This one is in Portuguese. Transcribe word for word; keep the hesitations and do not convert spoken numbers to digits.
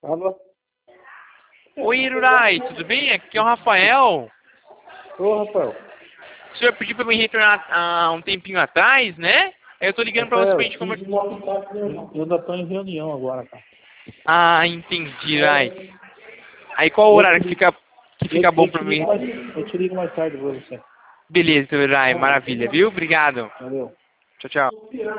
Alô? Oi, Irurai, tudo bem? Aqui é o Rafael. Ô, Rafael. O senhor pediu para me retornar há um tempinho atrás, né? Eu tô ligando para você Rafael, pra gente conversar. eu ainda tô em reunião agora, cara. Ah, entendi, Irurai. Aí qual o Eu horário te que ligo, fica, que eu, fica bom eu para te ligo mim? mais, eu te ligo mais tarde pra você. Beleza, Irurai, maravilha, viu? Obrigado. Valeu. Tchau, tchau.